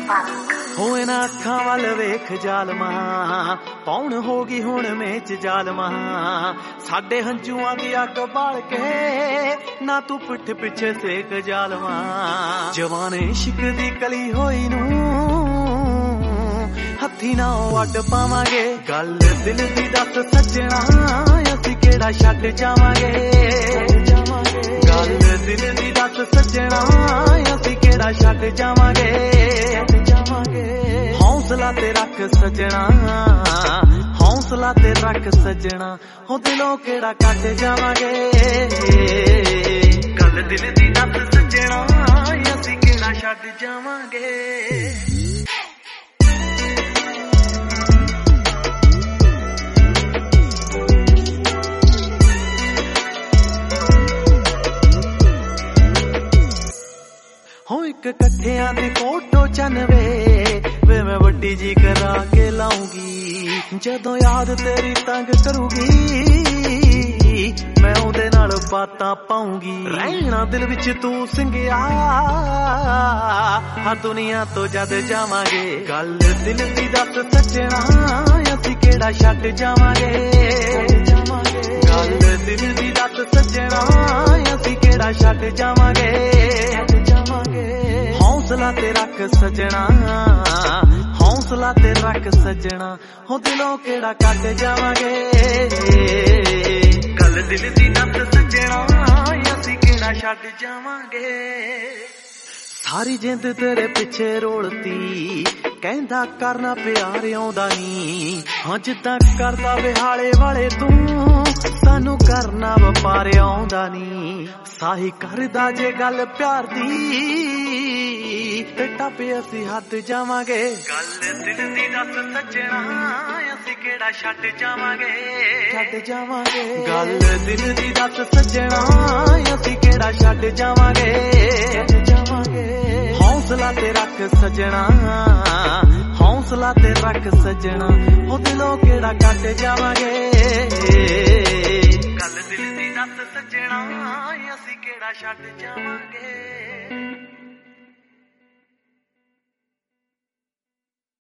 ਹੋਏ ਨਾ ਅੱਖਾਂ ਵੱਲ ਵੇਖ ਜ਼ਾਲਮਾ ਪੌਣ ਹੋ ਗਈ ਹੁਣ ਮੇਚ ਜ਼ਾਲਮਾ ਸਾਡੇ ਹੰਝੂਆਂ ਦੀ ਅੱਗ ਬਾਲ ਕੇ ਨਾ ਤੂੰ ਪਿੱਠ ਪਿੱਛੇ ਸੇਕ ਜ਼ਾਲਮਾ ਜਵਾਨ ਇਸ਼ਕ ਦੀ ਕਲੀ ਹੋਈ ਨੂੰ ਹੱਥੀ ਨਾ ਵੱਢ ਪਾਵਾਂਗੇ ਗੱਲ ਦਿਲ ਦੀ ਦੱਸ ਸੱਜਣਾ ਅਸੀਂ ਕਿਹੜਾ ਛੱਡ ਜਾਵਾਂਗੇ ਗੱਲ ਦਿਲ ਦੀ ਦੱਸ ਸੱਜਣਾ ਅਸੀਂ ਕਿਹੜਾ ਛੱਡ ਜਾਵਾਂਗੇ ਹੌਸਲਾ ਤੇ ਰੱਖ ਸੱਜਣਾ ਹੌਸਲਾ ਤੇ ਰੱਖ ਸੱਜਣਾ ਹੋ ਦਿਲੋਂ ਕਿਹੜਾ ਕੱਟ ਜਾਵਾਂਗੇ ਗੱਲ ਦਿਲ ਦੀ ਦੱਸ ਸੱਜਣਾ ਅਸੀਂ ਕਿਹੜਾ ਛੱਡ ਜਾਵਾਂਗੇ ਹੋ ਇੱਕ ਇਕੱਠਿਆਂ ਦੀ ਫੋਟੋ 95 ਵੇ ਮੈਂ ਵੱਡੀ ਜੀ ਕਰਾ ਕੇ ਲਾਉਂਗੀ ਜਦੋਂ ਯਾਦ ਤੇਰੀ ਤੰਗ ਕਰੂਗੀ ਮੈਂ ਉਹਦੇ ਨਾਲ ਬਾਤਾਂ ਪਾਉਂਗੀ ਰਹਿਣਾ ਦਿਲ ਵਿੱਚ ਤੂੰ ਸਿੰਗਿਆ ਹਰ ਦੁਨੀਆ ਤੋਂ ਜਦ ਜਾਵਾਂਗੇ ਗੱਲ ਦਿਲ ਦੀ ਦੱਸ ਸੱਜਣਾ ਅਸੀਂ ਕਿਹੜਾ ਛੱਡ ਜਾਵਾਂਗੇ ਗੱਲ ਦਿਲ ਦੀ ਦੱਸ ਸੱਜਣਾ ਅਸੀਂ ਕਿਹੜਾ ਛੱਡ ਜਾਵਾਂਗੇ ਹੌਸਲਾ ਤੇ ਰੱਖ ਸੱਜਣਾ ਹੌਸਲਾ ਤੇ ਰੱਖ ਸੱਜਣਾ ਹੋ ਦਿਲੋਂ ਕਿਹੜਾ ਕੱਟ ਜਾਵਾਂਗੇ ਗੱਲ ਦਿਲ ਦੀ ਦੱਸ ਸੱਜਣਾ ਅਸੀਂ ਕਿਹੜਾ ਛੱਡ ਜਾਵਾਂਗੇ ਸਾਰੀ ਜਿੰਦ ਤੇਰੇ ਪਿੱਛੇ ਰੋਲਤੀ ਕਹਿੰਦਾ ਕਰਨਾ ਪਿਆਰ ਆਉਂਦਾ ਨੀ ਹਾਂ ਜਿੱਦਾਂ ਕਰਦਾ ਵਿਹਾਲੇ ਵਾਲੇ ਤੂੰ ਸਾਨੂੰ ਕਰਨਾ ਵਪਾਰ ਆਉਂਦਾ ਨੀ ਸਾਹੀ ਕਰਦਾ ਜੇ ਗੱਲ ਪਿਆਰ ਦੀ ਤੇ ਟੱਪੇ ਅਸੀਂ ਹੱਥ ਜਾਵਾਂਗੇ ਗੱਲ ਦਿਲ ਦੀ ਦੱਸ ਸੱਜਣਾ ਅਸੀਂ ਕਿਹੜਾ ਛੱਡ ਜਾਵਾਂਗੇ ਗੱਲ ਦਿਲ ਦੀ ਦੱਸ ਸੱਜਣਾ ਅਸੀਂ ਕਿਹੜਾ ਛੱਡ ਜਾਵਾਂਗੇ ਹੌਸਲਾ ਤੇ ਰੱਖ ਸੱਜਣਾ ਹੌਸਲਾ ਤੇ ਰੱਖ ਸੱਜਣਾ ਉਹ ਦਿਲੋਂ ਕਿਹੜਾ ਕੱਟ ਜਾਵਾਂਗੇ ਗੱਲ ਦਿਲ ਦੀ ਦੱਸ ਸੱਜਣਾ ਅਸੀਂ ਕਿਹੜਾ ਛੱਡ ਜਾਵਾਂਗੇ